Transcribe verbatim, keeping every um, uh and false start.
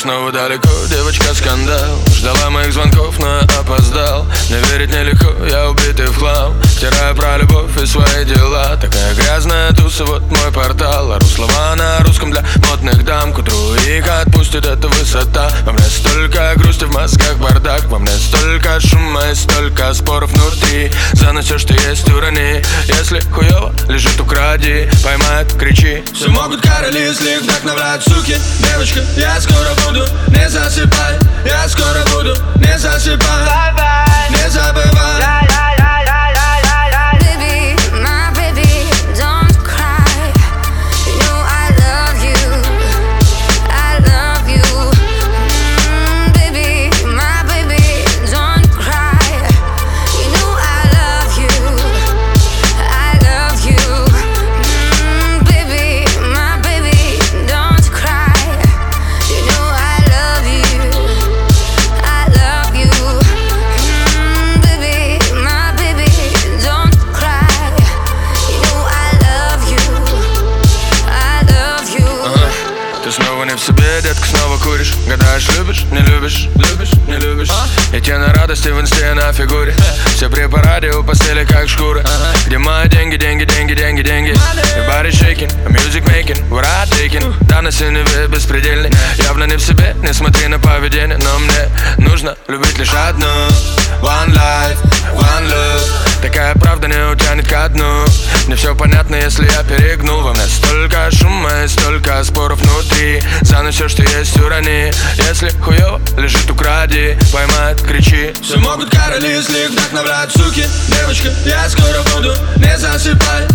снова далеко, девочка скандал. Ждала моих звонков, но я опоздал. Не верить нелегко, я убитый в хлам. Втираю про любовь и свои дела. Такая грязная туса, вот мой портал. Ору слова на русском для модных дам. К утру их отпустит эта высота. Во мне столько грусти, в мозгах бардак. Во мне столько шума и столько споров внутри. За нас все, что есть, урони. Если хуёво лежит, укради. Поймают, кричи. Все могут короли, если их вдохновляют суки. Девочка, я скоро буду, не засыпай. Я скоро буду, не засыпай. Не забывай. Снова не в себе, детка, снова куришь. Гадаешь, любишь, не любишь, любишь, не любишь. И те на радости в инсте на фигуре. Все при параде у постели как шкура. Где мои деньги, деньги, деньги, деньги, деньги. И body shaking, music making, what I taking. Да, на синеве беспредельный. Явно не в себе, не смотри на поведение. Но мне нужно любить лишь одну. One life, one love. Такая правда не утянет ко дну. Мне все понятно, если я перегнул. Во мне столько шума и столько споров внутри. За нас все, что есть, урони. Если хуёво лежит, укради. Поймают, кричи. Все могут короли, если их вдохновляют суки. Девочка, я скоро буду, не засыпай.